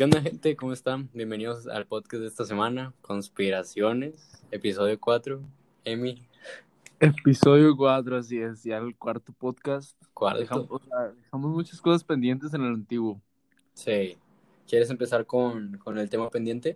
¿Qué onda, gente? ¿Cómo están? Bienvenidos al podcast de esta semana, Conspiraciones, episodio 4. Emi, Episodio 4, así es, ya el cuarto podcast. cuarto. Dejamos muchas cosas pendientes en el antiguo. Sí. ¿Quieres empezar con el tema pendiente?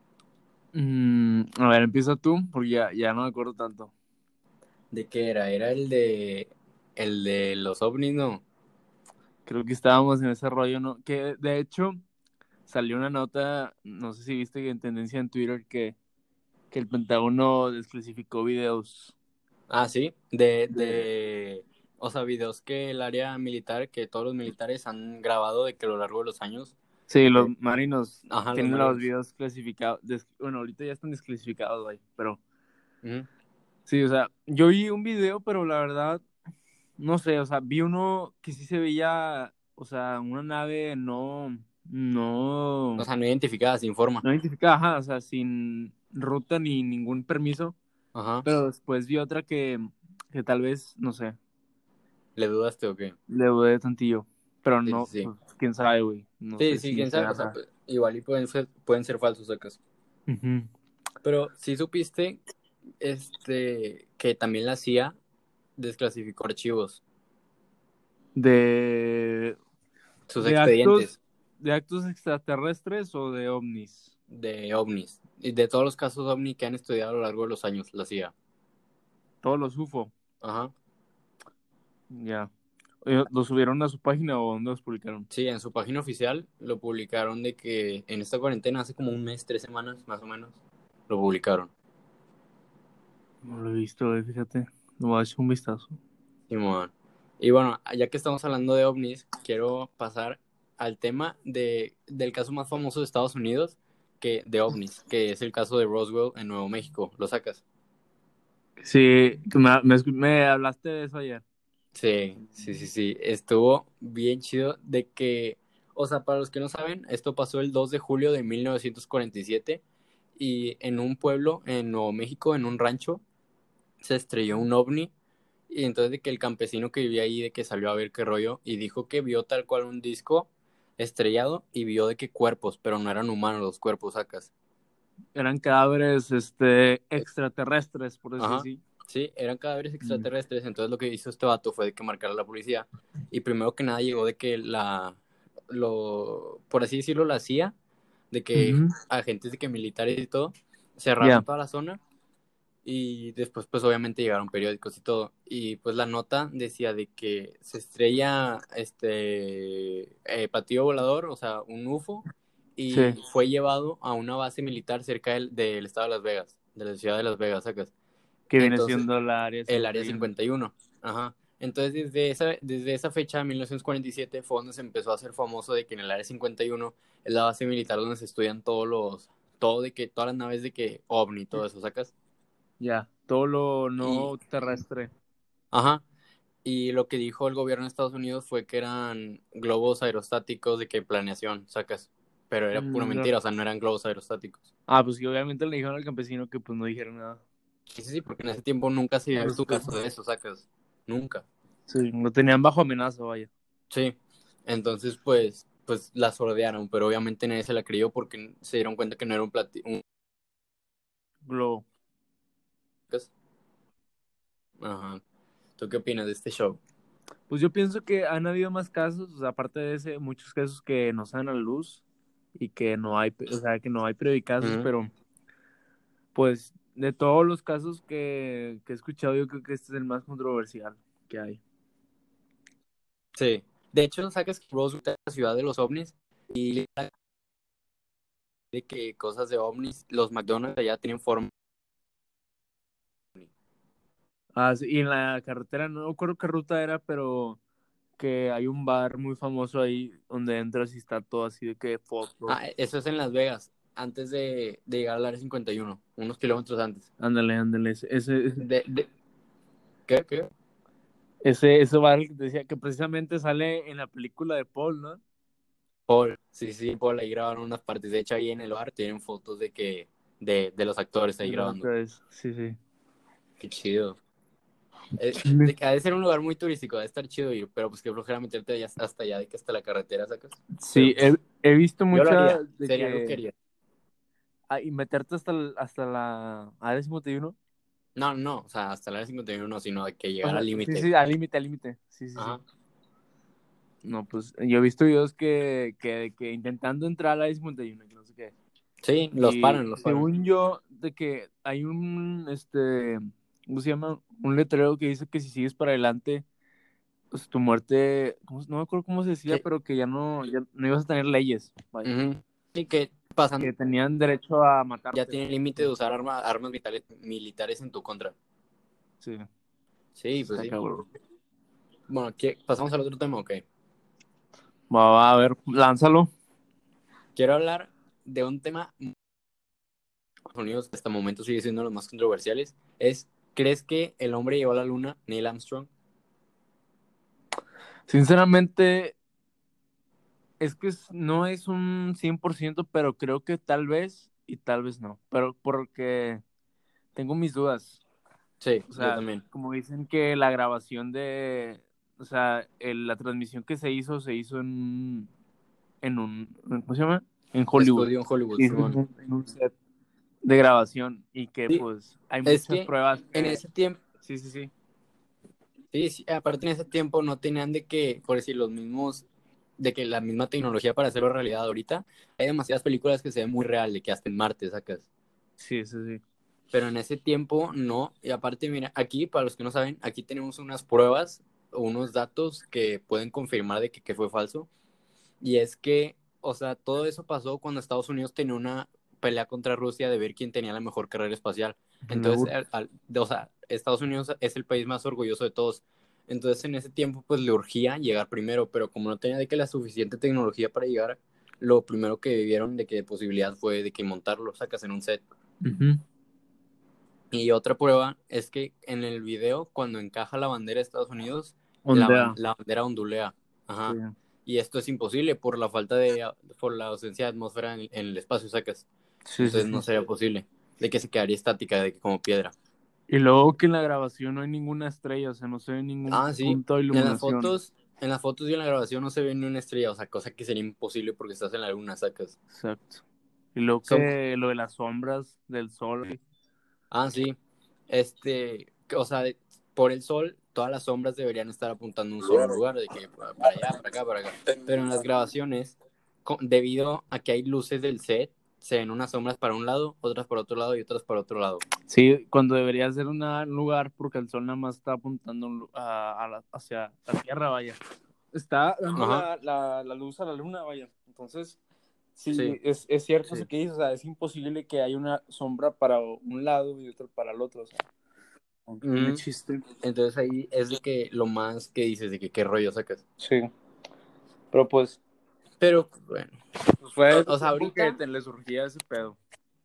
A ver, empieza tú, porque ya no me acuerdo tanto. ¿De qué era? Era el de los ovnis, ¿no? Creo que estábamos en ese rollo, ¿no? Que de hecho salió una nota, no sé si viste que en tendencia en Twitter, que el Pentágono desclasificó videos Ah, sí, de... o sea, videos que el área militar, que todos los militares han grabado de que a lo largo de los años, Sí, los eh, marinos ajá, los tienen los marinos. videos clasificados. Bueno, ahorita ya están desclasificados, güey, pero Ujú. sí, o sea, yo vi un video, pero la verdad no sé, o sea, vi uno que sí se veía, o sea, una nave O sea, no identificada, sin forma. no identificada, ajá, o sea, sin ruta ni ningún permiso, Ajá. pero después vi otra que tal vez, no sé, ¿Le dudaste o qué? le dudé tantillo, pero Sí, sí, no, sí. pues, quién sabe, güey, no Sí, sé sí, si quién sabe, sea o sea, real. igual y pueden ser falsos sacas. Ujú. Pero sí supiste, que también la CIA desclasificó archivos, De, sus de actos, expedientes de actos extraterrestres o de ovnis, de ovnis, y de todos los casos ovni que han estudiado a lo largo de los años, la CIA. todos los UFO, Ajá. ya. Oye, ¿los subieron a su página o dónde los publicaron? Sí, en su página oficial lo publicaron de que en esta cuarentena, hace como un mes, 3 semanas más o menos, lo publicaron. No lo he visto, fíjate, no voy a echar un vistazo. Simón. Y bueno, ya que estamos hablando de ovnis, quiero pasar al tema del caso más famoso de Estados Unidos de ovnis, que es el caso de Roswell en Nuevo México. ¿Lo sacas? Sí, me hablaste de eso ayer. Sí, sí, sí, sí. Estuvo bien chido de que, o sea, para los que no saben, esto pasó el 2 de julio de 1947 y en un pueblo en Nuevo México, en un rancho, se estrelló un ovni. Y entonces de que el campesino que vivía ahí, de que salió a ver qué rollo, y dijo que vio tal cual un disco estrellado y vio de qué cuerpos, pero no eran humanos los cuerpos, sacas. Eran cadáveres, extraterrestres, por decir Ajá, así. sí, eran cadáveres Mm. extraterrestres. Entonces lo que hizo este vato fue de que marcara a la policía. Y primero que nada llegó de que por así decirlo, la CIA, de que Ujú. agentes de que militares y todo, cerraron Ya. toda la zona. Y después, pues obviamente llegaron periódicos y todo. Y pues la nota decía de que se estrella platillo volador, o sea, un UFO, y Sí. fue llevado a una base militar cerca del estado de Las Vegas, de la ciudad de Las Vegas, sacas. Que viene Entonces, siendo la área el área 51. 51. Ajá. Entonces, desde esa fecha, 1947, fue donde se empezó a hacer famoso de que en el área 51 es la base militar donde se estudian todas las naves de que OVNI, todo eso, ¿sacas? Ya. Todo lo Y, no terrestre. ajá, y lo que dijo el gobierno de Estados Unidos fue que eran globos aerostáticos de que planeación, sacas. Pero era pura Ya. mentira, o sea, no eran globos aerostáticos. Ah, pues que obviamente le dijeron al campesino que pues no dijera nada. Sí, sí, sí, porque en ese tiempo nunca se había Por visto un caso supuesto. de eso, sacas. Nunca. Sí, lo tenían bajo amenaza, vaya. Sí. Entonces, pues la sordearon, pero obviamente nadie se la creyó porque se dieron cuenta que no era un platillo. Globo. Ajá. ¿Tú qué opinas de este show? Pues yo pienso que han habido más casos, o sea, aparte de ese, muchos casos que no salen a la luz y que no hay, o sea, que no hay periodicazos, Ujú. pero pues de todos los casos que he escuchado, yo creo que este es el más controversial que hay. Sí. De hecho, sacas que Roswell es la ciudad de los ovnis y de que cosas de ovnis, los McDonald's allá tienen forma. Ah, sí, y en la carretera, no recuerdo qué ruta era, pero que hay un bar muy famoso ahí donde entras y está todo así de que Ah, fotos. eso es en Las Vegas, antes de llegar al área 51, unos kilómetros antes. Ándale, ándale, ¿Qué? ¿Qué? ese bar que te decía que precisamente sale en la película de Paul, ¿no? Paul, sí, sí, Paul, ahí grabaron unas partes. De hecho, ahí en el bar tienen fotos de los actores ahí De los grabando. actores, sí, sí. Qué chido. De que ha de ser un lugar muy turístico, ha de estar chido ir, pero pues que flojera meterte hasta allá, de que hasta la carretera sacas. Pero Sí, pues he visto yo lo mucha haría, de sería algo que que... haría. y meterte hasta la área 51. No, no, o sea, hasta la área 51 no, sino de que O llegar sea, al sí, límite. sí, al límite, al límite. Sí, sí, sí. Ajá. No, pues yo he visto videos que intentando entrar a la área 51, que no sé qué. Sí, Y los paran. según yo, de que hay ¿cómo se llama? Un letrero que dice que si sigues para adelante, pues tu muerte, no me acuerdo cómo se decía, Sí. pero que ya no ibas a tener leyes, vaya, Ujú. Sí, que pasan, que tenían derecho a ya matarte. tienen límite de usar armas militares en tu contra. Sí, Sí, pues está sí. cabrón. Bueno, ¿pasamos al otro tema? Ok. Va, a ver, lánzalo. Quiero hablar de un tema que en Estados Unidos hasta el momento sigue siendo los más controversiales. ¿Crees que el hombre llegó a la luna, Neil Armstrong? Sinceramente, es que no es un 100%, pero creo que tal vez y tal vez no. Pero porque tengo mis dudas. Sí, O yo sea, también. como dicen que la grabación o sea, la transmisión que se hizo ¿cómo se llama? En Hollywood. Estudio en Hollywood, Se hizo Simón. en un set de grabación y que Sí, pues hay es muchas que pruebas en que, ese tiempo, sí, sí, sí. sí, sí, aparte en ese tiempo no tenían de que, por decir, los mismos, de que la misma tecnología para hacerlo realidad ahorita. Hay demasiadas películas que se ven muy real, de que hasta en Marte sacas. Sí, sí, sí. Pero en ese tiempo no. Y aparte, mira, aquí, para los que no saben, aquí tenemos unas pruebas o unos datos que pueden confirmar de que fue falso. Y es que, o sea, todo eso pasó cuando Estados Unidos tenía una pelea contra Rusia de ver quién tenía la mejor carrera espacial. Entonces, o sea, Estados Unidos es el país más orgulloso de todos. Entonces, en ese tiempo, pues le urgía llegar primero, pero como no tenía de que la suficiente tecnología para llegar, lo primero que vieron de que de posibilidad fue de que montarlo, sacas en un set. Ujú. Y otra prueba es que en el video, cuando encaja la bandera de Estados Unidos, Ondea. la bandera ondulea. Sí, Ajá. Y esto es imposible por por la ausencia de atmósfera en el espacio, sacas. sí, sí, Entonces no sí. sería posible. De que se quedaría estática, de que como piedra. Y luego que en la grabación no hay ninguna estrella, o sea, no se ve ningún Ah, sí. punto de iluminación. En las fotos y en la grabación no se ve ni una estrella, o sea, cosa que sería imposible porque estás en la luna, sacas. Exacto. Y luego Son, que lo de las sombras del sol. sí. O sea, por el sol, todas las sombras deberían estar apuntando a un solo lugar, de que para allá, para acá, para acá. Pero en las grabaciones, debido a que hay luces del set, se ven unas sombras para un lado, otras para otro lado y otras para otro lado. Sí, cuando debería ser un lugar porque el sol nada más está apuntando hacia la Tierra, vaya. Está dando Ajá, la luz a la luna, vaya. Entonces, sí, sí. es cierto eso Sí. que dices, o sea, es imposible que haya una sombra para un lado y otra para el otro, o sea, aunque tiene Ujú. chiste. Entonces ahí es de que lo más que dices, de que qué rollo sacas. Sí, pero Pero bueno, pues fue el o sea, tiempo que ahorita, le surgía ese pedo.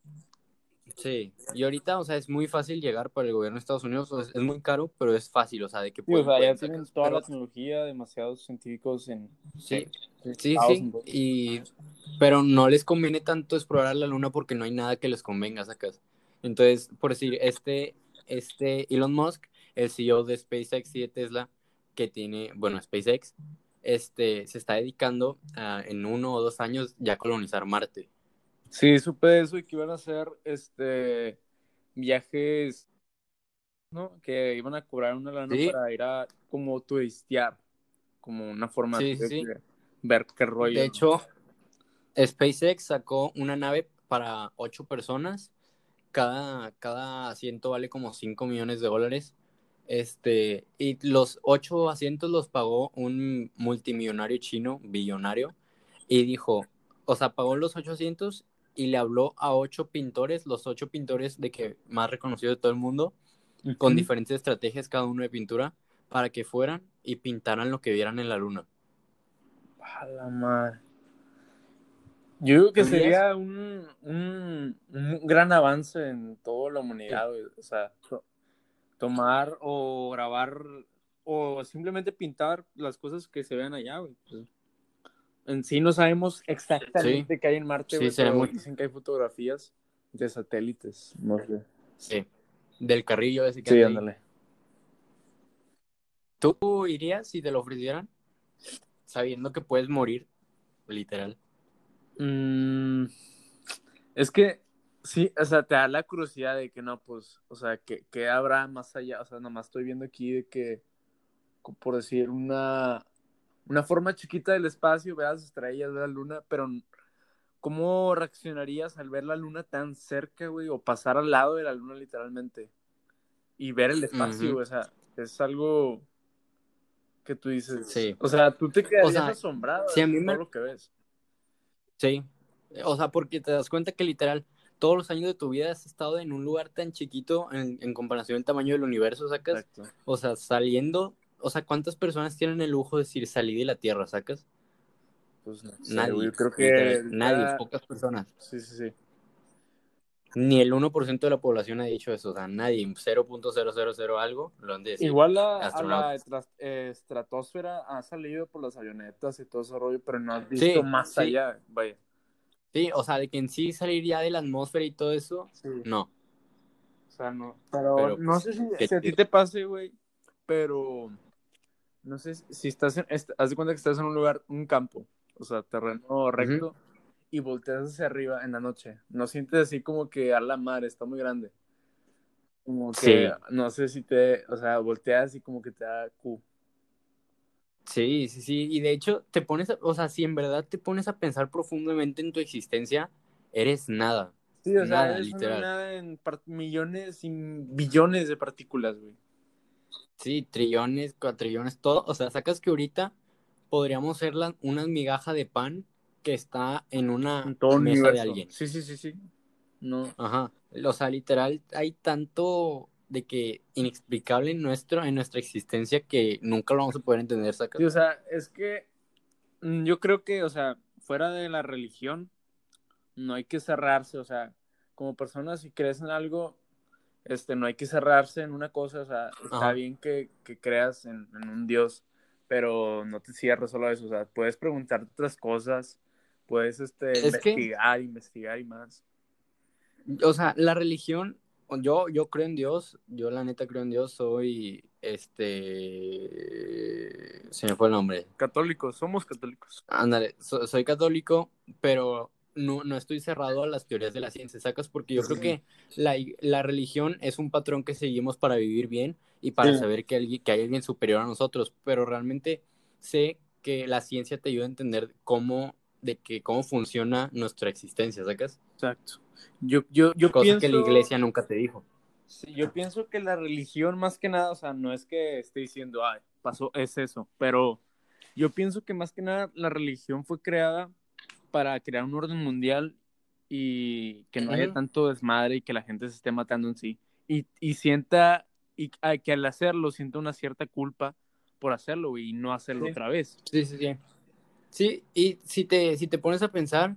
sí. Y ahorita, o sea, es muy fácil llegar para el gobierno de Estados Unidos, o sea, es muy caro, pero es fácil, o sea, de que Sí, o sea, ya pueden tienen sacas. toda la Pero tecnología, demasiados científicos en sí, sí, Estados sí. Unidos. Pero no les conviene tanto explorar la luna porque no hay nada que les convenga, sacas. Entonces, por decir, este Elon Musk, el CEO de SpaceX y de Tesla, que tiene, bueno, SpaceX, se está dedicando en 1 o 2 años ya a colonizar Marte. Sí, supe eso y que iban a hacer viajes, ¿no? Que iban a cobrar una lana Sí, para ir a como turistear, como una forma sí, sí, sí. de ver qué De rollo, ¿no? hecho, SpaceX sacó una nave para 8 personas. Cada asiento vale como $5 millones. Y los 8 asientos los pagó un multimillonario chino, billonario, y dijo, o sea, pagó los 8 asientos y le habló a 8 pintores, los 8 pintores de que más reconocidos de todo el mundo, con Ujú. diferentes estrategias cada uno de pintura, para que fueran y pintaran lo que vieran en la luna. A la madre. Yo digo que ¿Sabías? sería un gran avance en toda la Sí. humanidad, güey. O sea, tomar o grabar o simplemente pintar las cosas que se vean allá, güey. Pues, en sí no sabemos Sí, exactamente qué hay en Marte, sí, güey, sería pero muy... dicen que hay fotografías de satélites. No sé. Sí, del carrillo ese que Sí, anda ahí. ándale. ¿Tú irías si te lo ofrecieran? Sabiendo que puedes morir, literal. Mm, es que sí, o sea, te da la curiosidad de que no, pues, o sea, que habrá más allá, o sea, nomás estoy viendo aquí de que, por decir, una forma chiquita del espacio, veas las estrellas, veas la luna, pero ¿cómo reaccionarías al ver la luna tan cerca, güey? O pasar al lado de la luna literalmente y ver el espacio, Ujú. güey, o sea, es algo que tú dices, Sí. o sea, tú te O quedarías sea, asombrado si a de mí todo me... lo que ves. Sí. O sea, porque te das cuenta que literal, todos los años de tu vida has estado en un lugar tan chiquito en comparación al tamaño del universo, ¿sacas? Exacto. O sea, saliendo... O sea, ¿cuántas personas tienen el lujo de decir salí de la Tierra, ¿sacas? Pues no sé, güey, yo Nadie, creo que literal, nadie, ahorita, pocas personas. sí, sí, sí. Ni el 1% de la población ha dicho eso, o sea, nadie, 0.000 algo, lo han de decir. Igual a la Astronautas. estratosfera ha salido por las avionetas y todo ese rollo, pero no has visto Sí, más sí, allá, vaya. sí, o sea, de que en sí salir ya de la atmósfera y todo eso, Sí, no, o sea, no. Pero pero no pues, sé si, qué si a ti chido. te pase, güey, pero no sé si estás haz de cuenta que estás en un lugar, un campo, o sea, terreno Ujú. recto, y volteas hacia arriba en la noche. No sientes así como que a la mar está muy grande. Como que, Sí, no sé si o sea, volteas y como que te da Q. sí, sí, sí, y de hecho te pones, o sea, si en verdad te pones a pensar profundamente en tu existencia, eres nada, Sí, o sea, nada, eres una literal. nada en millones y billones de partículas, güey. Sí, trillones, cuatrillones, todo, o sea, sacas que ahorita podríamos ser una migaja de pan que está en una En todo el mesa de universo. alguien. Sí, sí, sí, sí. No. Ajá. O sea, literal, hay tanto de que inexplicable en nuestra existencia que nunca lo vamos a poder entender, Sí, ¿sacas? o sea, es que yo creo que, o sea, fuera de la religión, no hay que cerrarse, o sea, como persona, si crees en algo, no hay que cerrarse en una cosa, o sea, está Ajá. bien que creas en un Dios, pero no te cierres solo a eso, o sea, puedes preguntar otras cosas, puedes, Es que, investigar y más. o sea, la religión, yo creo en Dios, yo la neta creo en Dios, se me fue el nombre. Católicos, somos católicos. Ándale, soy católico, pero no estoy cerrado a las teorías de la ciencia, ¿sacas? Porque yo creo que la religión es un patrón que seguimos para vivir bien y Sí, para saber que hay alguien superior a nosotros, pero realmente sé que la ciencia te ayuda a entender cómo funciona nuestra existencia, ¿sacas? exacto. Yo Cosa que la pienso, iglesia nunca te dijo. sí, yo pienso que la religión más que nada, o sea, no es que esté diciendo, ay, pasó, es eso, pero yo pienso que más que nada la religión fue creada para crear un orden mundial y que no haya Ujú. tanto desmadre y que la gente se esté matando en sí. Y sienta, que al hacerlo sienta una cierta culpa por hacerlo y no hacerlo Sí, otra vez. sí, sí, sí. Sí, y si te pones a pensar,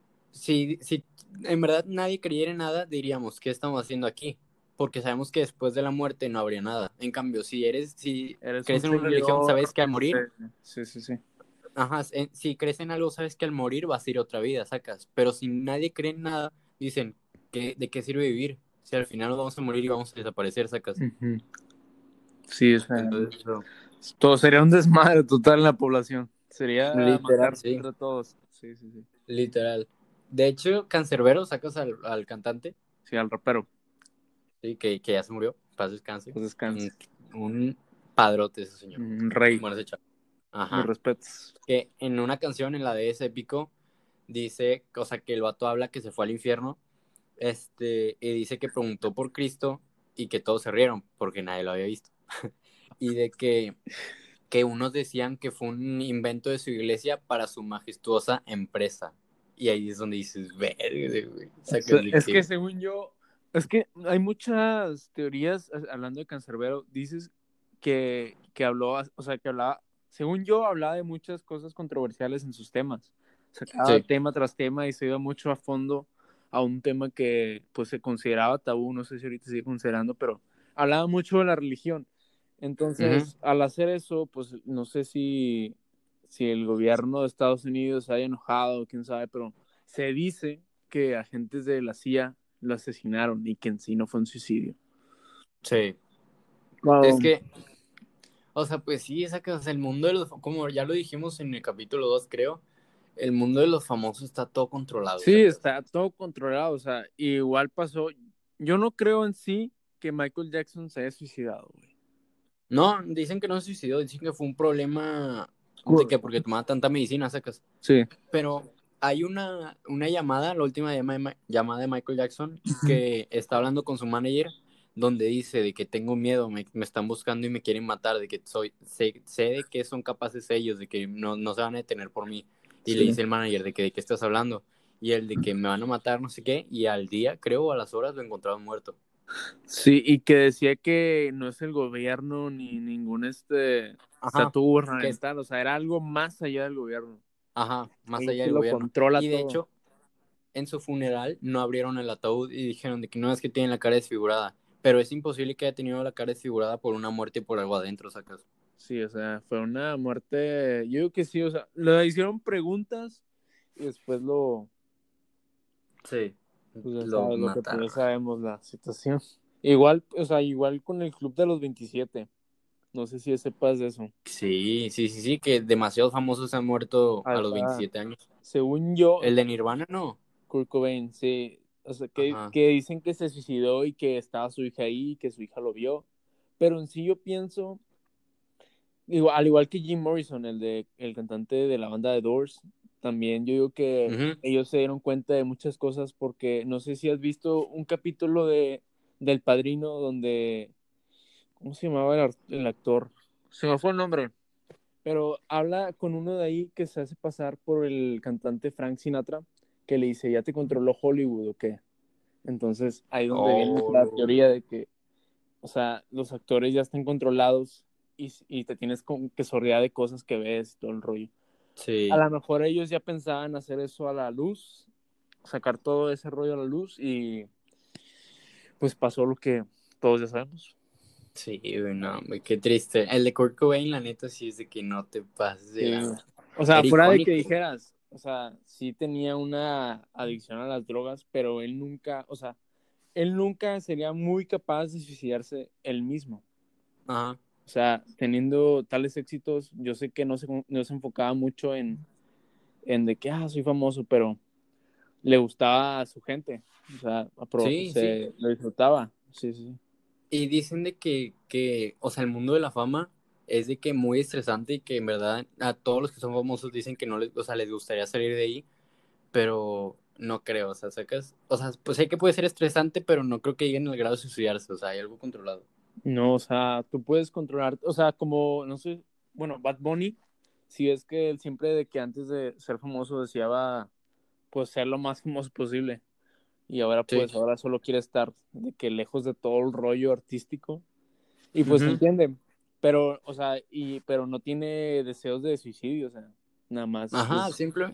si en verdad nadie creyera en nada, diríamos, ¿qué estamos haciendo aquí? Porque sabemos que después de la muerte no habría nada. En cambio, si Eres un crees en una religión, sabes seguidor. que al morir, Sí, sí, sí. ajá, si crees en algo, sabes que al morir vas a ir a otra vida, sacas. Pero si nadie cree en nada, dicen, ¿de qué sirve vivir? Si al final nos vamos a morir y vamos a desaparecer, sacas. Ujú. Sí, o sea, Entonces, todo sería un desmadre total en la población. Sería literal, matarnos sí, entre todos. Sí, sí, sí. literal. De hecho, Cancerbero, sacas al cantante, Sí, al rapero. sí, que ya se murió, paz descanse. Pues descanse. Un, un padrote ese señor. Un rey. Bueno, ese chavo. Mis Ajá. respetos. Que en una canción, en la de ese épico, dice, o sea, que el vato habla que se fue al infierno, y dice que preguntó por Cristo y que todos se rieron porque nadie lo había visto. Y de que unos decían que fue un invento de su iglesia para su majestuosa empresa. Y ahí es donde dices, verga, güey. Sacas de Es que que. según yo, es que hay muchas teorías, hablando de Cancerbero, dices que habló, o sea, que hablaba, según yo, hablaba de muchas cosas controversiales en sus temas. Sacaba Sí. tema tras tema y se iba mucho a fondo a un tema que pues se consideraba tabú, no sé si ahorita sigue considerando, pero hablaba mucho de la religión. Ujú. Entonces, al hacer eso, pues no sé si el gobierno de Estados Unidos se haya enojado, quién sabe, pero se dice que agentes de la CIA lo asesinaron y que en sí no fue un suicidio. Sí. Es Wow. que, O sea, pues sí, esa que, o sea, el mundo de los, como ya lo dijimos en el capítulo 2 creo, el mundo de los famosos está todo controlado, Sí, sacas. está todo controlado, o sea, igual pasó. Yo no creo en sí que Michael Jackson se haya suicidado, güey. No, dicen que no se suicidó, dicen que fue un problema de Cu- que porque tomaba tanta medicina, sacas. Sí. Pero hay una llamada, la última llamada de Michael Jackson, que está hablando con su manager, donde dice de que tengo miedo, me están buscando y me quieren matar, de que sé de que son capaces ellos, de que no se van a detener por mí. Y le Sí. dice el manager de que de qué estás hablando. Y el de que me van a matar, no sé qué, y al día, creo, o a las horas lo encontraron muerto. Sí, y que decía que no es el gobierno ni ningún Ajá, estatua que es, gubernamental, o sea, era algo más allá del gobierno, ajá, más algo allá que del lo gobierno. controla Y de todo. hecho, en su funeral no abrieron el ataúd y dijeron de que no es que tiene la cara desfigurada, pero es imposible que haya tenido la cara desfigurada por una muerte y por algo adentro, sacas. Sí, o sea, fue una muerte, yo digo que sí, o sea, le hicieron preguntas y después Sí, pues ya lo sabes, ya mataron. sabemos la situación. Igual, o sea, igual con el Club de los 27, no sé si sepas de eso. Sí, que demasiados famosos han muerto a los Hasta, 27 años. según yo, El de Nirvana no. Kurt Cobain, sí, o sea, Ajá. que dicen que se suicidó y que estaba su hija ahí, que su hija lo vio, pero en sí yo pienso, al igual que Jim Morrison, el cantante de la banda de Doors, también yo digo que Ujú. ellos se dieron cuenta de muchas cosas porque no sé si has visto un capítulo del Padrino donde, ¿cómo se llamaba el actor? Se me fue el nombre, pero habla con uno de ahí que se hace pasar por el cantante Frank Sinatra, que le dice, ¿ya te controló Hollywood o qué? Entonces, ahí es donde viene la Oh, teoría de que, o sea, los actores ya están controlados y te tienes que sordear de cosas que ves, todo el rollo. A sí, lo mejor ellos ya pensaban hacer eso a la luz, sacar todo ese rollo a la luz y pues pasó lo que todos ya sabemos. sí, güey, no, güey, qué triste. El de Kurt Cobain, la neta, sí es de que no te pases de Sí. lanza. O sea, Era fuera de que icónico. dijeras, o sea, sí tenía una adicción a las drogas, pero él nunca, o sea, él nunca sería muy capaz de suicidarse él mismo. Ajá. O sea, teniendo tales éxitos, yo sé que no se enfocaba mucho en de que, soy famoso, pero le gustaba a su gente. O sea, Sí, sí. se lo disfrutaba. Sí, sí. Y dicen de o sea, el mundo de la fama es de que muy estresante y que en verdad a todos los que son famosos dicen que no les, o sea, les gustaría salir de ahí, pero no creo, o sea, sacas, o sea, pues sé que puede ser estresante, pero no creo que lleguen al grado de suicidarse, o sea, hay algo controlado. No, o sea, tú puedes controlar, o sea, como, no sé, bueno, Bad Bunny, si es que él siempre de que antes de ser famoso deseaba, pues, ser lo más famoso posible. Y ahora, Sí. pues, ahora solo quiere estar de que lejos de todo el rollo artístico. Y pues se Ujú. entiende, pero, o sea, pero no tiene deseos de suicidio, o sea, nada más Ajá,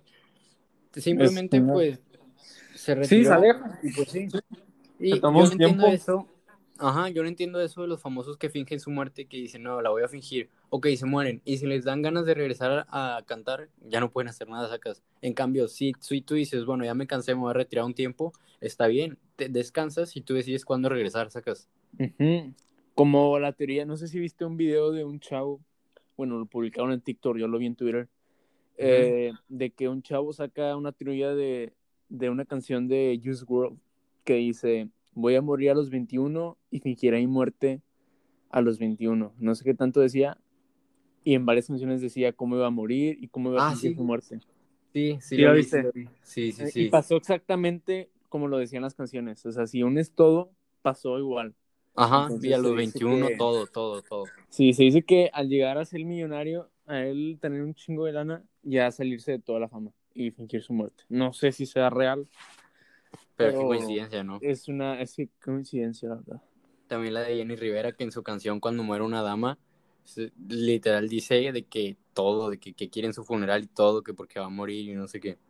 es simplemente pues se sí, se retiró. aleja, y pues sí, se Y tomó yo un no entiendo tiempo. eso. Ajá, yo no entiendo eso de los famosos que fingen su muerte, que dicen, no, la voy a fingir. Ok, se mueren. Y si les dan ganas de regresar a cantar, ya no pueden hacer nada, sacas. En cambio, si tú dices, bueno, ya me cansé, me voy a retirar un tiempo, está bien, te descansas y tú decides cuándo regresar, sacas. Ujú. Como la teoría, no sé si viste un video de un chavo, bueno, lo publicaron en TikTok, yo lo vi en Twitter, Ujú. de que un chavo saca una teoría de una canción de Juice WRLD que dice, voy a morir a los 21 y fingiré mi muerte a los 21. No sé qué tanto decía, y en varias canciones decía cómo iba a morir y cómo iba a Ah, fingir su sí, muerte. sí ¿Sí lo lo vi, sí viste? lo vi. Sí, Y sí. pasó exactamente como lo decían las canciones. O sea, si unes todo, pasó igual. Ajá, y a Entonces se los dice 21 que, todo. sí, se dice que al llegar a ser millonario, a él tener un chingo de lana, ya salirse de toda la fama y fingir su muerte. No sé si sea real, Pero qué pero coincidencia, ¿no? es que coincidencia, la verdad. También la de Jenny Rivera, que en su canción Cuando muere una dama, literal dice de que todo, que quiere en su funeral y todo, que porque va a morir y no sé qué.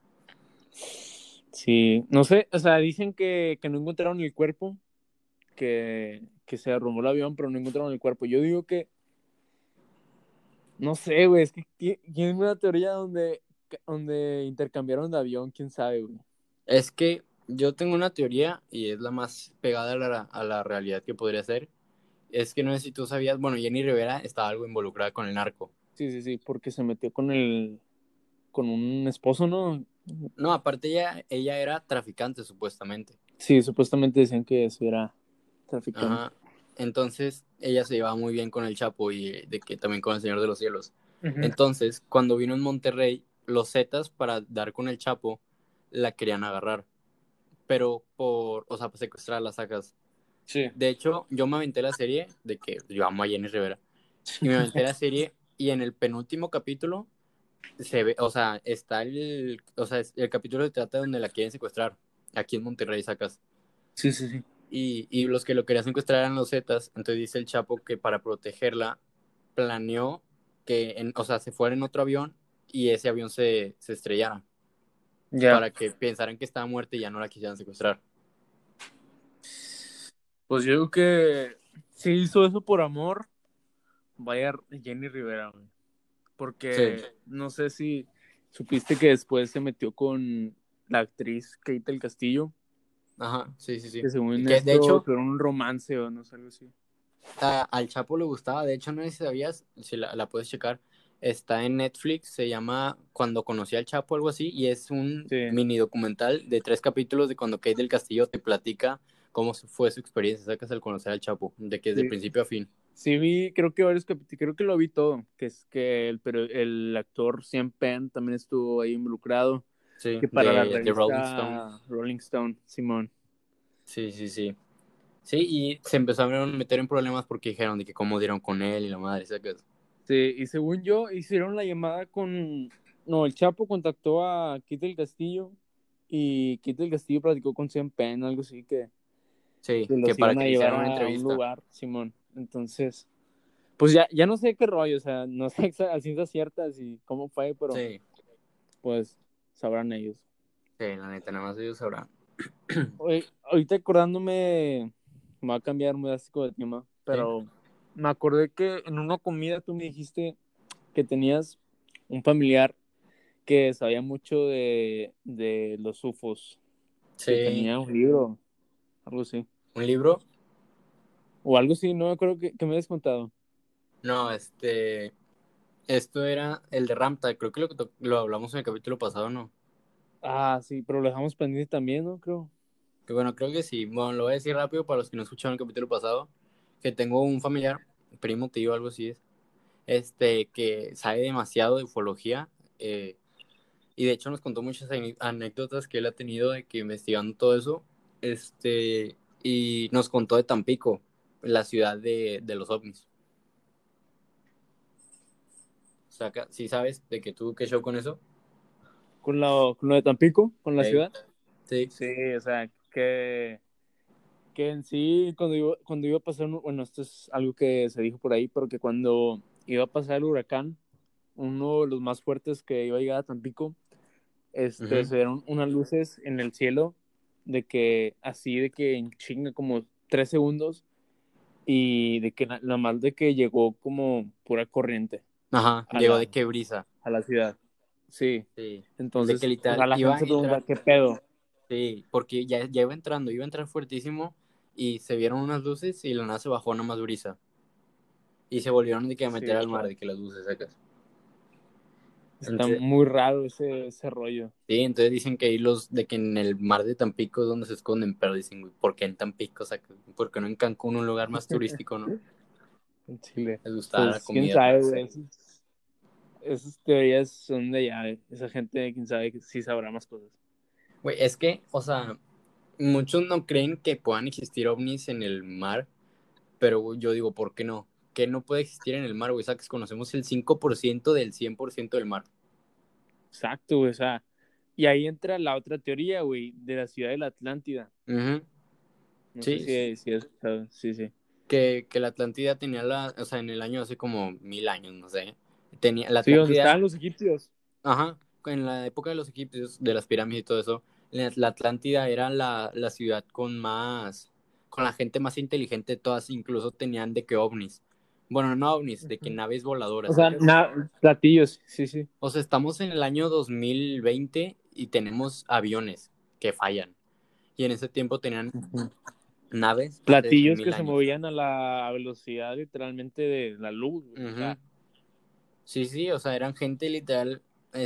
Sí, no sé, o sea, dicen que no encontraron el cuerpo, que se derrumbó el avión, pero no encontraron el cuerpo. Yo digo que no sé, güey, es que tiene una teoría donde intercambiaron de avión, quién sabe, güey. Es que yo tengo una teoría y es la más pegada a la realidad que podría ser, Es que no sé si tú sabías, bueno, Jenny Rivera estaba algo involucrada con el narco. Sí, porque se metió con un esposo, ¿no? No, aparte ella era traficante supuestamente. Sí, supuestamente decían que eso era traficante. Ajá. Entonces ella se llevaba muy bien con el Chapo y de que también con el Señor de los Cielos. Ujú. Entonces, cuando vino en Monterrey, los Zetas para dar con el Chapo la querían agarrar, pero o sea, pues secuestrar las sacas. Sí. De hecho, yo me aventé la serie de que yo amo a Jenny Rivera y me aventé la serie y en el penúltimo capítulo se ve, o sea, está o sea, el capítulo se trata donde la quieren secuestrar aquí en Monterrey, sacas. Sí. Y los que lo querían secuestrar eran los Zetas. Entonces dice el Chapo que para protegerla planeó que, o sea, se fuera en otro avión y ese avión se estrellara Ya. para que pensaran que estaba muerta y ya no la quisieran secuestrar. Pues yo digo que si hizo eso por amor, vaya Jenny Rivera, güey. Sí, Porque no sé si supiste que después se metió con la actriz Kate del Castillo, ajá, sí, sí, sí. que Y según que de esto hecho tuvieron un romance o no sé, algo así. al Chapo le gustaba, de hecho no sé si sabías, si la puedes checar, está en Netflix, se llama Cuando conocí al Chapo, algo así, y es un Sí, mini documental de 3 capítulos de cuando Kate del Castillo te platica cómo fue su experiencia, sacas al conocer al Chapo, de que desde sí. principio a fin. Sí vi, creo que varios capítulos, creo que lo vi todo, que es que pero el actor Sean Penn también estuvo ahí involucrado, Sí, que para la de Rolling Stone. revista Rolling Stone, Simón. Sí, sí, sí. Sí, y se empezaron a meter en problemas porque dijeron de que cómo dieron con él y la madre, sacas. Sí, y según yo, hicieron la llamada con, no, el Chapo contactó a Kit del Castillo y Kit del Castillo platicó con Sean Penn, algo así, Sí, que que los para iban que a le llevar hicieran una a un entrevista. lugar, Simón. Entonces, pues ya no sé qué rollo, o sea, no sé a ciencia cierta si cómo fue, pero Sí, pues sabrán ellos. sí, la neta, nada más ellos sabrán. Oye, ahorita acordándome, me va a cambiar muy drástico de tema, Sí. pero me acordé que en una comida tú me dijiste que tenías un familiar que sabía mucho de los UFOs, que Sí, tenía un libro, algo así. un libro. O algo así, no me acuerdo que me habías contado. No, esto era el de Ramta, creo que lo hablamos en el capítulo pasado, ¿no? Ah, sí, pero lo dejamos pendiente también, ¿no? Creo. Que bueno, creo que sí. Bueno, lo voy a decir rápido para los que no escucharon el capítulo pasado, que tengo un familiar, primo, tío, algo así es, que sabe demasiado de ufología, y de hecho nos contó muchas anécdotas que él ha tenido de que investigando todo eso, y nos contó de Tampico, la ciudad de los ovnis. O sea, ¿sí sabes de que tú qué show con eso? Con lo de Tampico, con la Ey, ciudad. sí. Sí, o sea, que en sí, cuando iba a pasar, bueno, esto es algo que se dijo por ahí, pero que cuando iba a pasar el huracán, uno de los más fuertes que iba a llegar a Tampico, Ujú. se dieron unas luces en el cielo de que así de que en chinga como 3 segundos y de que nada más de que llegó como pura corriente Ajá, a llegó la, de qué brisa. a la ciudad. Sí, Sí. De que entonces, o sea, literal la gente iba se a pregunta, entrar. ¿qué pedo? Sí, porque ya iba a entrar fuertísimo y se vieron unas luces y la nada se bajó nada más brisa. Y se volvieron de que a Sí, meter al mar, de que las luces secas. está Entonces, muy raro ese rollo. sí, entonces dicen que ahí de que en el mar de Tampico es donde se esconden, pero dicen, güey, ¿por qué en Tampico? O sea, ¿por qué no en Cancún, un lugar más turístico, no? En Chile. Les gustaba la Pues quién comida, sabe, no güey. sé. Esas teorías son de allá, güey. Esa gente, quién sabe, que sí sabrá más cosas. Güey, es que, o sea, muchos no creen que puedan existir ovnis en el mar, pero yo digo, ¿por qué no? Que no puede existir en el mar, güey. O sea, que conocemos el 5% del 100% del mar. Exacto, güey. O sea, y ahí entra la otra teoría, güey, de la ciudad de la Atlántida. Ujú. No sé Sí, si has escuchado. Sí, sí. que la Atlántida tenía o sea, en el año hace como 1000 años, no sé. La Sí, donde Atlántida, estaban los egipcios. ajá, en la época de los egipcios, de las pirámides y todo eso, la Atlántida era la ciudad con la gente más inteligente de todas, incluso tenían de que ovnis. Bueno, no ovnis, de que Ujú. naves O voladoras, sea, ¿sacas? platillos, sí, sí. O sea, estamos en el año 2020 y tenemos aviones que fallan. Y en ese tiempo tenían Ujú. naves hace Platillos que 100,000 se años. movían a la velocidad literalmente de la luz, güey. O Ujú. sea, Sí, sí, o sea, eran gente literal,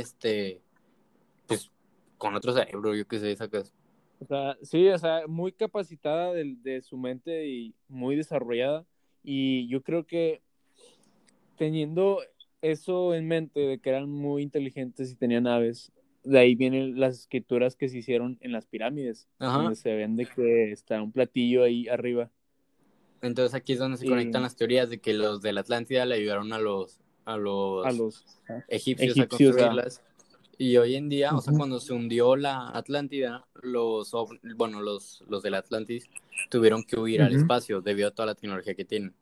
pues, con otro cerebro, yo qué sé, sacas. sí, o sea, muy capacitada de su mente y muy desarrollada. Y yo creo que teniendo eso en mente, de que eran muy inteligentes y tenían naves, de ahí vienen las escrituras que se hicieron en las pirámides, Ajá. donde se ven de que está un platillo ahí arriba. Entonces aquí es donde se conectan Y las teorías de que los de la Atlántida le ayudaron a a los los egipcios a egipcios, construirlas. Y hoy en día, o sea, ujú, cuando se hundió la Atlántida, bueno, los del Atlantis tuvieron que huir al ujú. espacio debido a toda la tecnología que tienen.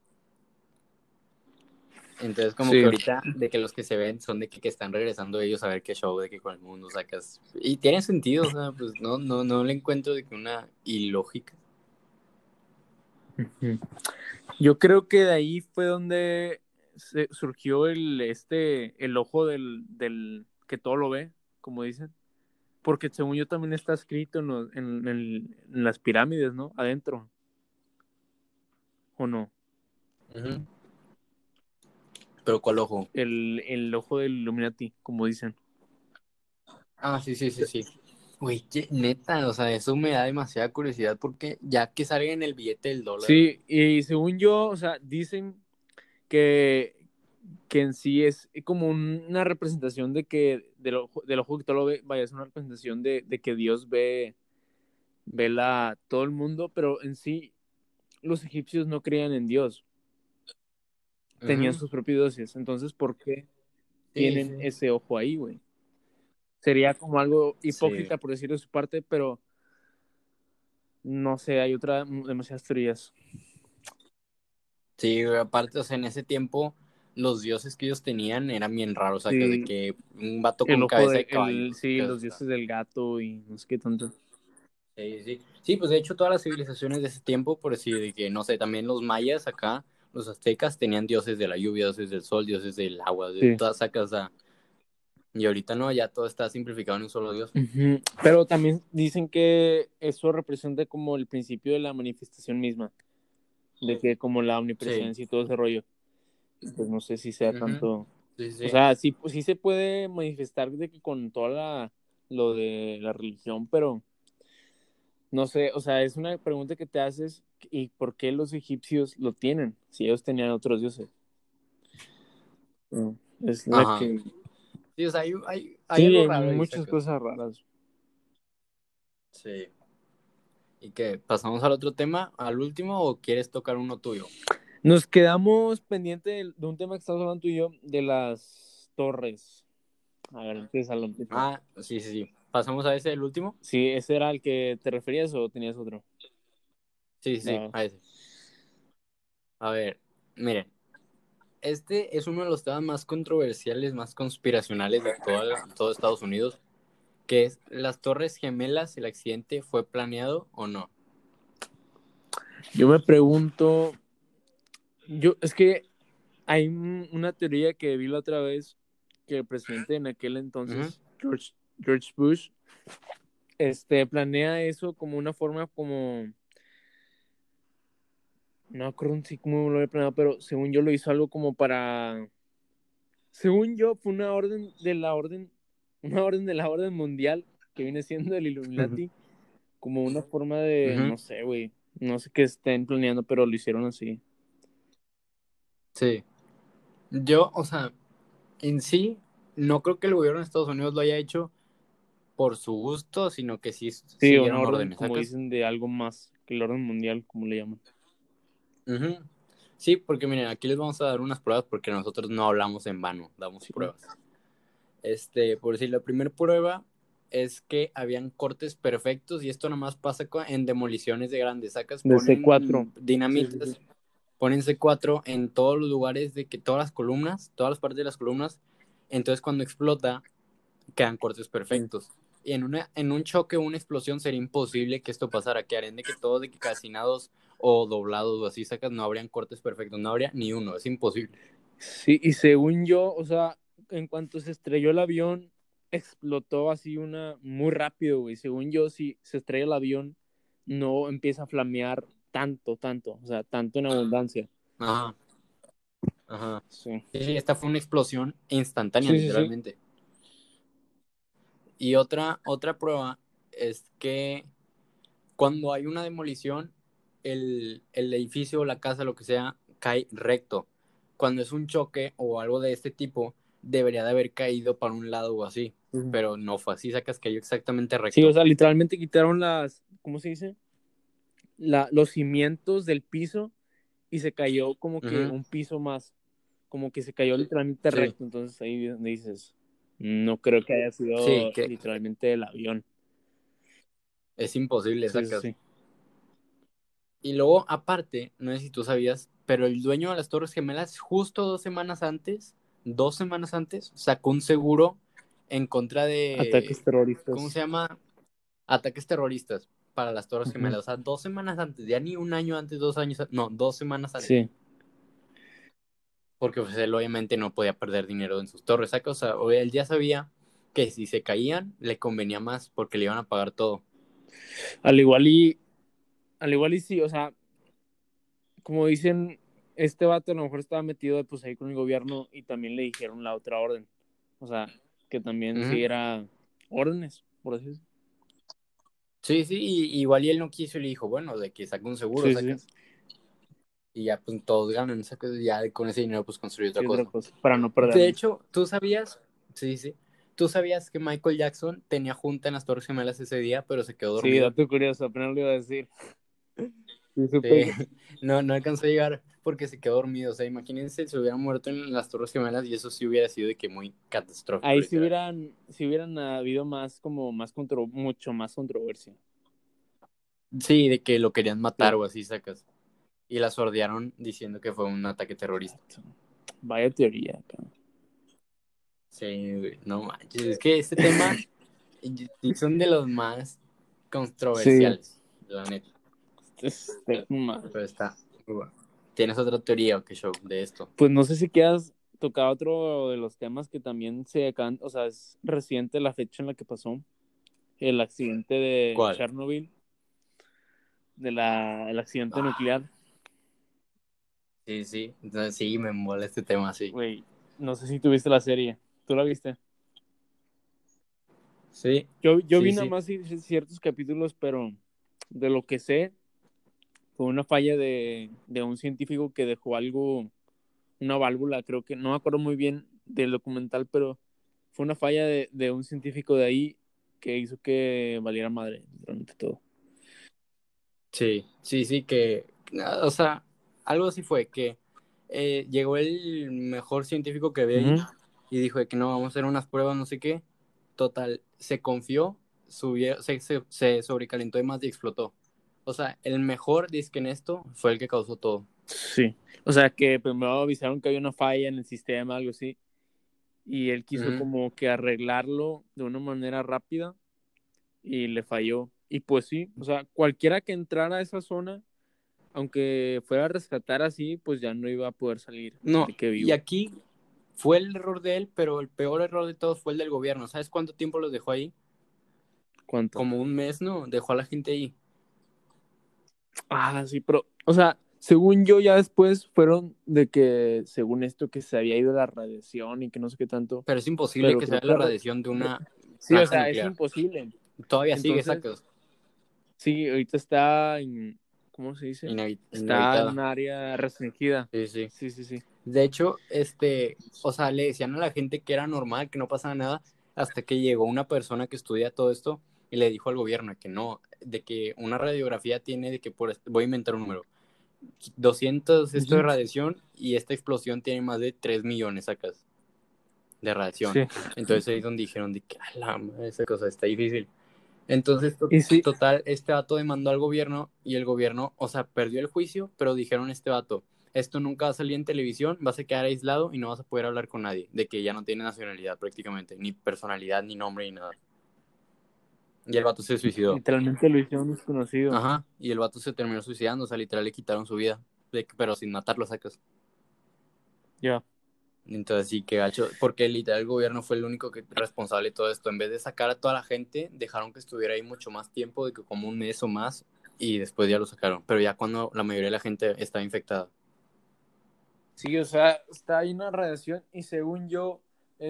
Entonces, como que Sí. ahorita, de que los que se ven son de que están regresando ellos a ver qué show, de que con el mundo sacas. Y tiene sentido, o sea, pues no le encuentro de que una ilógica. Ujú. Yo creo que de ahí fue donde surgió el ojo del que todo lo ve, como dicen. Porque según yo también está escrito en las pirámides, ¿no? Adentro, ¿o no? Ujú. Pero ¿cuál ojo? El ojo del Illuminati, como dicen. Ah, sí, sí, sí, sí. Güey, neta, o sea, eso me da demasiada curiosidad porque ya que salga en el billete del dólar. Sí, y según yo, o sea, dicen que, que en sí es como una representación de que del ojo que todo lo ve, vaya, es una representación de que Dios ve todo el mundo, pero en sí los egipcios no creían en Dios, tenían Ujú. sus propios dioses. Entonces, ¿por qué Sí, tienen sí. ese ojo ahí, güey? Sería como algo Sí. hipócrita, por decirlo de su parte, pero no sé, hay demasiadas teorías. Sí, güey, aparte, o sea, en ese tiempo los dioses que ellos tenían eran bien raros, o sea, que de Sí, que un vato el con ojo cabeza de caballo. sí, Que, o los sea, dioses del gato y no sé qué tanto. sí, sí. Sí, pues de hecho todas las civilizaciones de ese tiempo, por decir, de que, no sé, también los mayas acá, los aztecas tenían dioses de la lluvia, dioses del sol, dioses del agua, de Sí. todas sacas, o sea, y ahorita no, ya todo está simplificado en un solo dios. Ujú. Pero también dicen que eso representa como el principio de la manifestación misma, de que como la Sí. omnipresencia y todo ese rollo. Pues no sé si sea Ujú. tanto. Sí, O sí. sea, sí, pues, sí se puede manifestar de que con toda lo de la religión, pero no sé, o sea, es una pregunta que te haces, ¿y por qué los egipcios lo tienen? Si ellos tenían otros dioses. Mm, Es la Ajá. que... Sí, o sea, hay Sí, algo hay raro ahí, muchas sacas. cosas raras. Sí. ¿Y qué? ¿Pasamos al otro tema, al último, o quieres tocar uno tuyo? Nos quedamos pendiente de un tema que estamos hablando tú y yo, de las torres. A ver, empieza, lo empieza. Ah, sí, sí, sí. ¿Pasamos a ese, el último? Sí, ¿ese era el que te referías o tenías otro? Sí, sí, sí, Va. a ese. A ver, miren, este es uno de los temas más controversiales, más conspiracionales de todo Estados Unidos, que es las Torres Gemelas, ¿el accidente fue planeado o no? Yo me pregunto, es que hay una teoría que vi la otra vez, que el presidente en aquel Ujú. entonces, George Bush, planea eso como una forma como, no acuerdo si cómo lo había planeado, pero según yo lo hizo algo como para, según yo fue una orden de la orden mundial, que viene siendo el Illuminati, como una forma de, Ujú. no sé, güey, no sé qué estén planeando, pero lo hicieron así. Sí. Yo, o sea, en sí, no creo que el gobierno de Estados Unidos lo haya hecho por su gusto, sino que sí Sí, una siguieron orden, órdenes, como ¿sacas? dicen, de algo más que el orden mundial, como le llaman. Ujú. Sí, porque miren, aquí les vamos a dar unas pruebas porque nosotros no hablamos en vano, damos Sí. pruebas. Por decir, la primera prueba es que habían cortes perfectos y esto nomás pasa en demoliciones de grandes sacas, De C4. ponen Sí, sí, sí. dinamitas, ponen C4 en todos los lugares de que todas las columnas, todas las partes de las columnas, entonces cuando explota quedan cortes Sí. perfectos. Y en un choque o una explosión sería imposible que esto pasara, que harían de que todos de que calcinados o doblados o así sacas, no habrían cortes perfectos, no habría ni uno, es imposible. Sí, y según yo, o sea, en cuanto se estrelló el avión, explotó así muy rápido, güey. Según yo, si se estrella el avión, no empieza a flamear tanto, o sea, tanto en abundancia. Ajá, ajá. Sí, Sí, sí, esta fue una explosión instantánea, sí, sí, sí. literalmente. Y otra prueba es que cuando hay una demolición, el edificio o la casa, lo que sea, cae recto. Cuando es un choque o algo de este tipo, debería de haber caído para un lado o así. Ujú. Pero no fue así, sacas cayó exactamente Sí, o recto. sea, literalmente quitaron ¿cómo se dice? Los cimientos del piso y se cayó como que Ujú, un piso más, como que se cayó literalmente sí, recto. Entonces ahí es donde dices, no creo que haya sí, sido que literalmente el avión. es imposible, Sí, sí, sacas. sí. Y luego, aparte, no sé si tú sabías, pero el dueño de las Torres Gemelas, justo 2 semanas antes, sacó un seguro en contra Ataques de, ¿cómo terroristas. se llama? Ataques terroristas para las Torres Ujú. Gemelas. O sea, 2 semanas antes, ya ni un año antes, 2 años, no, 2 semanas antes. Sí, Porque pues, él obviamente no podía perder dinero en sus torres, ¿saca? O sea, él ya sabía que si se caían, le convenía más porque le iban a pagar todo. al igual y, al igual y sí, o sea, como dicen, este vato a lo mejor estaba metido pues ahí con el gobierno y también le dijeron la otra orden. O sea, que también sí Ujú. era órdenes, por así decirlo. Sí, sí, igual y él no quiso y le dijo, bueno, de que saca un seguro, Sí, sí, sí, sacas. Y ya pues todos ganan, sacas, ya con ese dinero pues construir otra sí, otra cosa. cosa, para no De perderlo. hecho, ¿tú sabías? Sí, sí. ¿Tú sabías que Michael Jackson tenía junta en las Torres Gemelas ese día, pero se quedó Sí, dormido? dato curioso, apenas lo iba a decir. Sí, Sí, supe que no, no alcanzó a llegar porque se quedó dormido. O sea, imagínense si hubiera muerto en las Torres Gemelas y eso sí hubiera sido de que muy catastrófico, ahí literal. si hubieran habido más, como mucho más controversia. Sí, de que lo querían matar Sí. o así, sacas. Y la sordearon diciendo que fue un ataque terrorista. Vaya teoría, cabrón. Sí, güey, no manches. Es que este tema sí son de los más Sí, controversiales, la neta. mal. Pero está muy bueno. ¿Tienes otra teoría o qué show de esto? Pues no sé si quieras tocar otro de los temas que también o sea, es reciente la fecha en la que pasó el accidente de ¿Cuál? Chernobyl, el accidente Ah, nuclear. sí, sí. Entonces sí, me mola este tema, sí. Güey, no sé si tuviste la serie. ¿Tú la viste? Sí, Yo sí, vi nada sí. más ciertos capítulos, pero de lo que sé, fue una falla de un científico que dejó algo, una válvula, creo que, no me acuerdo muy bien del documental, pero fue una falla de un científico de ahí que hizo que valiera madre durante todo. Sí, sí, sí, o sea, algo así fue, que llegó el mejor científico que había ahí Ujú. y dijo de que no, vamos a hacer unas pruebas, no sé qué. Total, se confió, se sobrecalentó y más y explotó. O sea, el mejor disque en esto fue el que causó todo. Sí. O sea, que primero avisaron que había una falla en el sistema, algo así, y él quiso Ujú. como que arreglarlo de una manera rápida y le falló. Y pues sí, o sea, cualquiera que entrara a esa zona, aunque fuera a rescatar así, pues ya no iba a poder salir No, de que y vivo. aquí fue el error de él, pero el peor error de todos fue el del gobierno. ¿Sabes cuánto tiempo los dejó ahí? ¿Cuánto? Como un mes, ¿no? Dejó a la gente ahí. Ah, sí, pero, o sea, según yo ya después fueron de que, según esto, que se había ido la radiación y que no sé qué tanto, Pero es imposible pero que sea creo la que, radiación de una sí, o planta sea, es nuclear. imposible. Todavía sigue, Entonces, sacas. sí, ahorita está en, ¿cómo se dice? Está en un Inhabitada. área restringida. Sí, sí. Sí, sí, sí. De hecho, o sea, le decían a la gente que era normal, que no pasaba nada, hasta que llegó una persona que estudia todo esto y le dijo al gobierno que no, de que una radiografía tiene de que voy a inventar un número, 200 esto de Ujú. radiación y esta explosión tiene más de 3 millones sacas de radiación. Sí. Entonces ahí es donde dijeron de que, a la madre, esa cosa está difícil. Entonces, Y sí, total, este vato demandó al gobierno y el gobierno, o sea, perdió el juicio, pero dijeron este vato, esto nunca va a salir en televisión, vas a quedar aislado y no vas a poder hablar con nadie, de que ya no tiene nacionalidad prácticamente, ni personalidad, ni nombre, ni nada. Y el vato se suicidó. literalmente lo hicieron desconocido. Ajá, y el vato se terminó suicidando, o sea, literal le quitaron su vida, pero sin matarlo, sacas. Ya. Entonces sí, que gacho, porque literal el gobierno fue el único responsable de todo esto. En vez de sacar a toda la gente, dejaron que estuviera ahí mucho más tiempo, de que como un mes o más, y después ya lo sacaron, pero ya cuando la mayoría de la gente estaba infectada. Sí, o sea, está ahí una radiación y según yo,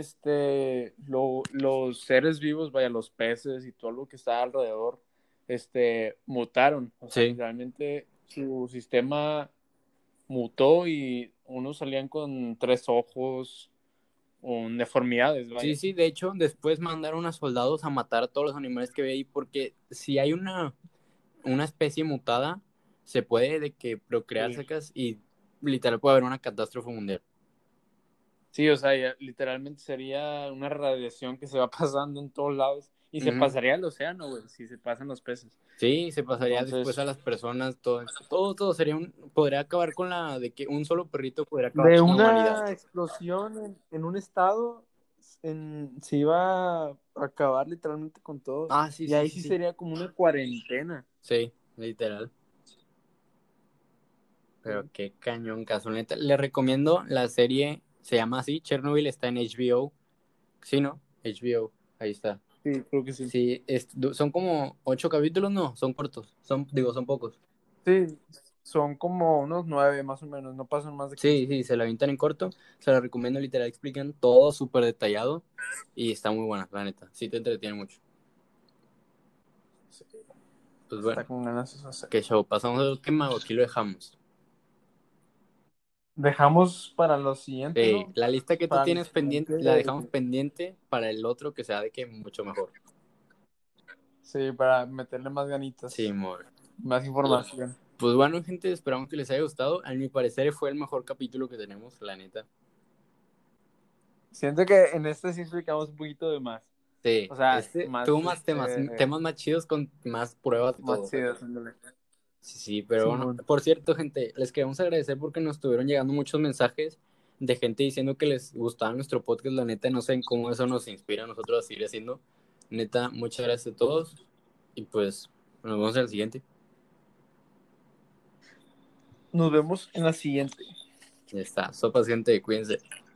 los seres vivos, vaya, los peces y todo lo que está alrededor, mutaron. O sea, Sí, literalmente su sistema mutó y unos salían con 3 ojos, con deformidades, sí, vaya. sí, de hecho, después mandaron a soldados a matar a todos los animales que había ahí, porque si hay una especie mutada, se puede de que procrear Sí. sacas y literal puede haber una catástrofe mundial. Sí, o sea, literalmente sería una radiación que se va pasando en todos lados y se Ujú. pasaría al océano, güey, si se pasan los peces. Sí, se pasaría después a Entonces, las personas, todo sería podría acabar con de que un solo perrito podría acabar de con la humanidad. una explosión en un estado, se iba a acabar literalmente con todo. Ah, sí, Y sí, ahí sí, sí sí. sería como una cuarentena. Sí, literal. Pero Sí, qué cañón caso, neta. Le recomiendo la serie, se llama así, Chernobyl, está en HBO. Sí, ¿no? HBO, ahí está. sí, creo que sí. Sí, son como 8 capítulos, no, son cortos, son pocos. Sí, son como unos 9 más o menos, no pasan más de Sí, 15. sí, se la avientan en corto, se la recomiendo, literal, explican todo súper detallado y está muy buena, la neta, sí te entretiene mucho. Sí, Pues está bueno, con ganas esa qué serie. show, pasamos al tema, aquí lo dejamos. Dejamos para lo siguiente, Sí, ¿no? la lista que tú Para el tienes pendiente, siguiente. la dejamos pendiente para el otro que sea de que mucho mejor. Sí, para meterle más Sí, ganitas, amor. más información. Pues bueno, gente, esperamos que les haya gustado. A mi parecer fue el mejor capítulo que tenemos, la neta. Siento que en este sí explicamos un poquito de más. Sí, O sea, tuvo más, más temas más chidos con más pruebas y más todo. chidas, ándale. Sí, sí, pero bueno, Simón. por cierto, gente, les queremos agradecer porque nos estuvieron llegando muchos mensajes de gente diciendo que les gustaba nuestro podcast. La neta, no sé en cómo eso nos inspira a nosotros a seguir haciendo. Neta, muchas gracias a todos y pues nos vemos en el siguiente. Nos vemos en la siguiente. Ya está, sopas, gente, cuídense.